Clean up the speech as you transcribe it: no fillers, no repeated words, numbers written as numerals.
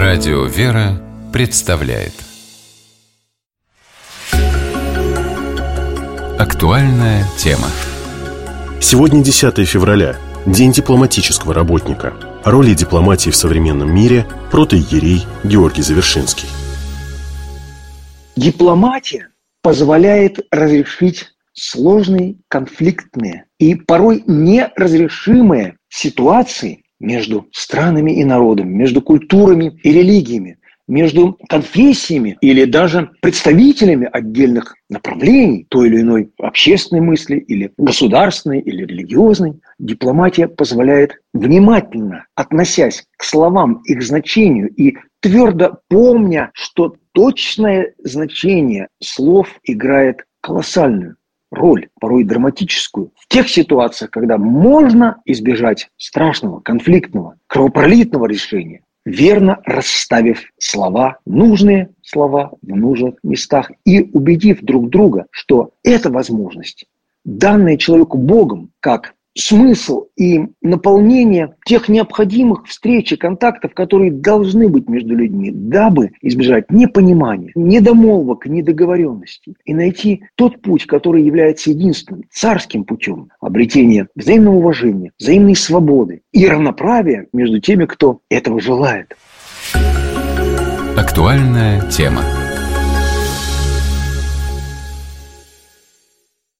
Радио «Вера» представляет актуальная тема. Сегодня 10 февраля, День дипломатического работника. О роли дипломатии в современном мире протоиерей Георгий Завершинский. Дипломатия позволяет разрешить сложные, конфликтные и порой неразрешимые ситуации между странами и народами, между культурами и религиями, между конфессиями или даже представителями отдельных направлений той или иной общественной мысли, или государственной, или религиозной. Дипломатия позволяет, внимательно относясь к словам, их значению и твердо помня, что точное значение слов играет колоссальную роль, порой драматическую, в тех ситуациях, когда можно избежать страшного, конфликтного, кровопролитного решения, верно расставив слова, нужные слова в нужных местах и убедив друг друга, что эта возможность, данная человеку Богом, как смысл и наполнение тех необходимых встреч и контактов, которые должны быть между людьми, дабы избежать непонимания, недомолвок, недоговоренностей и найти тот путь, который является единственным, царским путем обретения взаимного уважения, взаимной свободы и равноправия между теми, кто этого желает. Актуальная тема.